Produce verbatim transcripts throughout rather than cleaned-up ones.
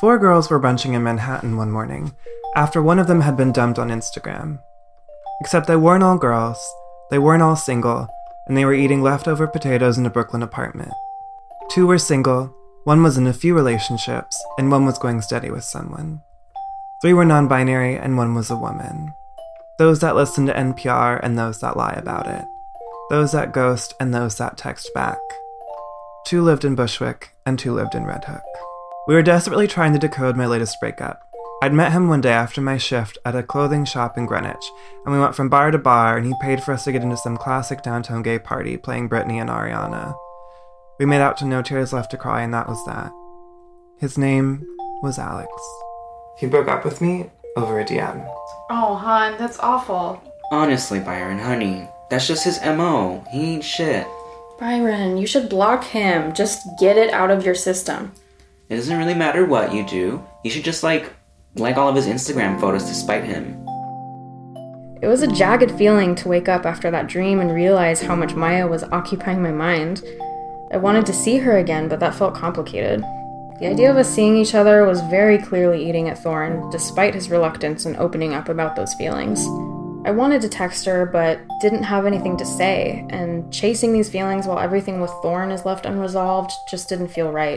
Four girls were brunching in Manhattan one morning, after one of them had been dumped on Instagram. Except they weren't all girls, they weren't all single, and they were eating leftover potatoes in a Brooklyn apartment. Two were single, one was in a few relationships, and one was going steady with someone. Three were non-binary, and one was a woman. Those that listen to N P R and those that lie about it. Those that ghost and those that text back. Two lived in Bushwick, and two lived in Red Hook. We were desperately trying to decode my latest breakup. I'd met him one day after my shift at a clothing shop in Greenwich, and we went from bar to bar, and he paid for us to get into some classic downtown gay party playing Britney and Ariana. We made out to No Tears Left to Cry, and that was that. His name was Alex. He broke up with me over a D M. Oh, hon, that's awful. Honestly, Byron, honey, that's just his M O. He ain't shit. Byron, you should block him. Just get it out of your system. It doesn't really matter what you do. You should just, like, like all of his Instagram photos to spite him. It was a jagged feeling to wake up after that dream and realize how much Maya was occupying my mind. I wanted to see her again, but that felt complicated. The idea of us seeing each other was very clearly eating at Thorne, despite his reluctance in opening up about those feelings. I wanted to text her, but didn't have anything to say, and chasing these feelings while everything with Thorne is left unresolved just didn't feel right.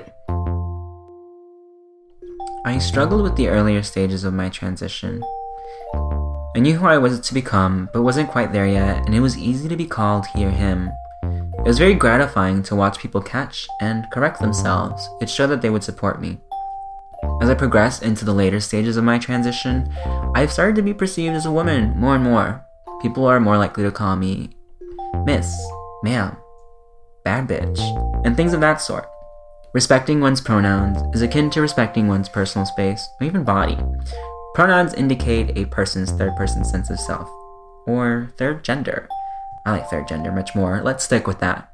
I struggled with the earlier stages of my transition. I knew who I was to become, but wasn't quite there yet, and it was easy to be called he or him. It was very gratifying to watch people catch and correct themselves. It showed that they would support me. As I progressed into the later stages of my transition, I've started to be perceived as a woman more and more. People are more likely to call me Miss, Ma'am, Bad Bitch, and things of that sort. Respecting one's pronouns is akin to respecting one's personal space, or even body. Pronouns indicate a person's third-person sense of self, or third gender. I like third gender much more. Let's stick with that.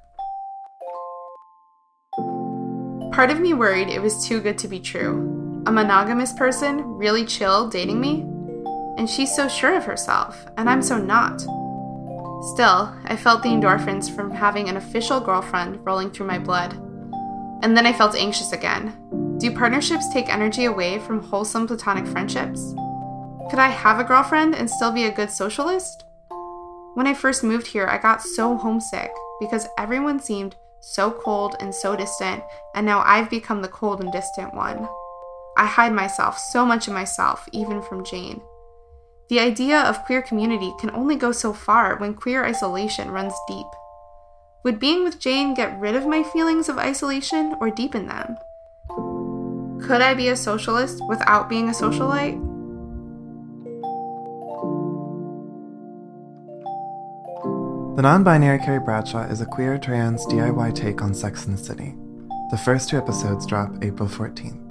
Part of me worried it was too good to be true. A monogamous person really chill dating me? And she's so sure of herself, and I'm so not. Still, I felt the endorphins from having an official girlfriend rolling through my blood. And then I felt anxious again. Do partnerships take energy away from wholesome platonic friendships? Could I have a girlfriend and still be a good socialist? When I first moved here, I got so homesick because everyone seemed so cold and so distant, and now I've become the cold and distant one. I hide myself, so much of myself, even from Jane. The idea of queer community can only go so far when queer isolation runs deep. Would being with Jane get rid of my feelings of isolation or deepen them? Could I be a socialist without being a socialite? The Non-Binary Carrie Bradshaw is a queer trans D I Y take on Sex and the City. The first two episodes drop April fourteenth.